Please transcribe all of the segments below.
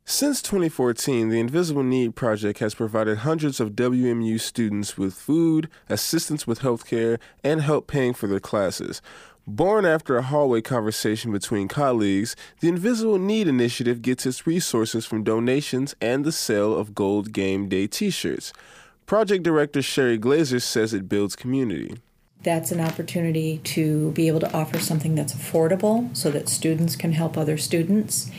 Since 2014, the Invisible Need Project has provided hundreds of WMU students with food, assistance with healthcare, and help paying for their classes. Born after a hallway conversation between colleagues, the Invisible Need Initiative gets its resources from donations and the sale of Gold Game Day t-shirts. Project Director Sherry Glazer says it builds community. That's an opportunity to be able to offer something that's affordable so that students can help other students.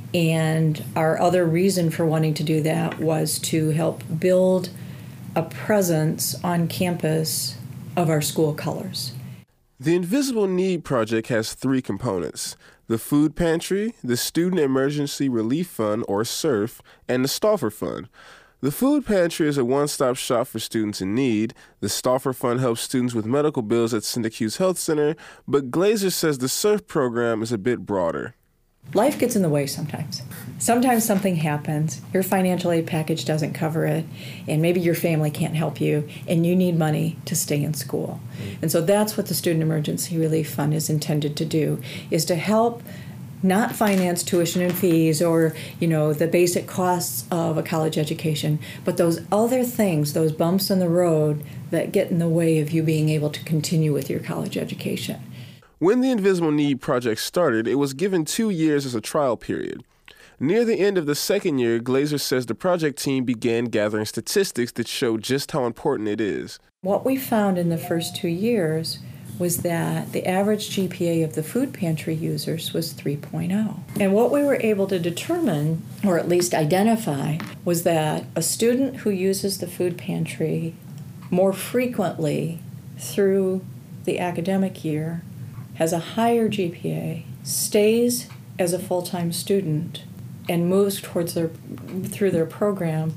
And our other reason for wanting to do that was to help build a presence on campus of our school colors. The Invisible Need Project has three components: the Food Pantry, the Student Emergency Relief Fund, or SERF, and the Stauffer Fund. The Food Pantry is a one-stop shop for students in need. The Stauffer Fund helps students with medical bills at Syracuse Health Center, but Glazer says the SERF program is a bit broader. Life gets in the way sometimes. Sometimes something happens, your financial aid package doesn't cover it, and maybe your family can't help you, and you need money to stay in school. And so that's what the Student Emergency Relief Fund is intended to do, is to help not finance tuition and fees or, the basic costs of a college education, but those other things, those bumps in the road that get in the way of you being able to continue with your college education. When the Invisible Need Project started, it was given 2 years as a trial period. Near the end of the second year, Glazer says the project team began gathering statistics that show just how important it is. What we found in the first 2 years was that the average GPA of the food pantry users was 3.0. And what we were able to determine, or at least identify, was that a student who uses the food pantry more frequently through the academic year has a higher GPA, stays as a full-time student, and moves through their program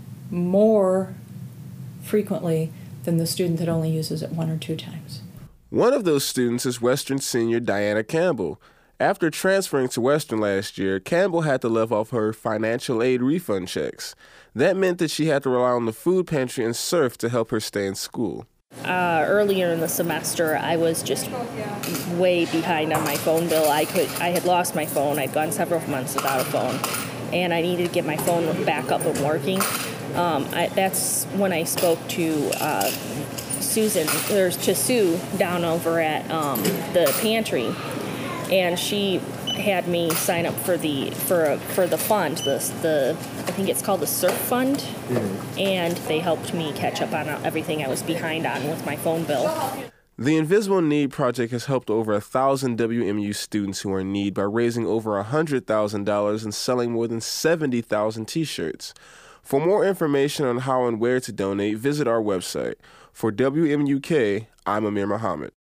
more frequently than the student that only uses it 1 or 2 times. One of those students is Western senior Diana Campbell. After transferring to Western last year, Campbell had to live off her financial aid refund checks. That meant that she had to rely on the food pantry and SERF to help her stay in school. Earlier in the semester, I was just way behind on my phone bill. I had lost my phone. I'd gone several months without a phone, and I needed to get my phone back up and working. That's when I spoke to Sue down over at the pantry, and she had me sign up for the fund. I think it's called the SERF Fund, and they helped me catch up on everything I was behind on with my phone bill. The Invisible Need Project has helped over 1,000 WMU students who are in need by raising over $100,000 and selling more than 70,000 t-shirts. For more information on how and where to donate, visit our website. For WMUK, I'm Amir Muhammad.